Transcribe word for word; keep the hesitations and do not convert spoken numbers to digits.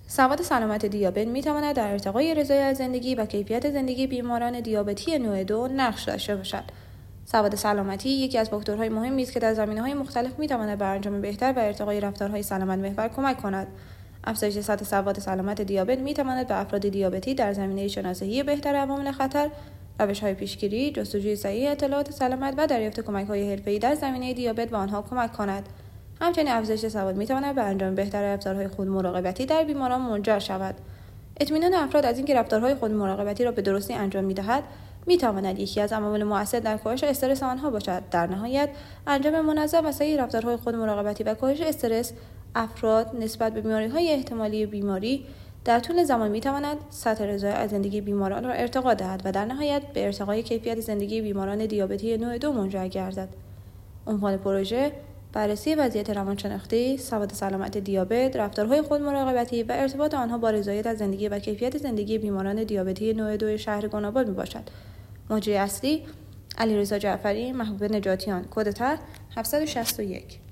سواد سلامت دیابت می‌تواند در ارتقای رضایت از زندگی و کیفیت زندگی بیماران دیابتی نوع دو نقش داشته باشد. سواد سلامتی یکی از فاکتورهای مهمی است که در زمینه‌های مختلف می‌تواند بر انجام بهتر و ارتقای رفتارهای سلامت محور کمک کند. افزایش سطح سواد سلامت دیابت می‌تواند به افراد دیابتی در زمینه شناسایی بهتر عوامل خطر، روش‌های پیشگیری، جستجوی صحیح اطلاعات سلامت و دریافت کمک‌های حرفه‌ای در زمینه دیابت به آنها کمک کند. همچنین افزایش سواد می‌تواند به انجام بهتر رفتارهای خود مراقبتی در بیماران منجر شود. اطمینان افراد از اینکه رفتارهای خود مراقبتی را به درستی انجام می‌دهد، می‌تواند یکی از عوامل مؤثر در کاهش استرس آنها باشد. در نهایت، انجام منظم و صحیح رفتارهای خود مراقبتی و کاهش استرس افراد نسبت به بیماری‌های احتمالی بیماری در طول زمان می‌تواند سطح رضایت از زندگی بیماران را ارتقا دهد و در نهایت به ارتقای کیفیت زندگی بیماران دیابتی نوع دو منجر گردد. عنوان پروژه: بررسی وضعیت روانشناختی، سواد سلامت دیابت، رفتارهای خود مراقبتی و ارتباط آنها با رضایت از زندگی و کیفیت زندگی بیماران دیابتی نوع دو شهر گناباد میباشد. مجری اصلی: علیرضا جعفری، محبوب نجاتیان. کد طرح هفتصد و شصت و یک.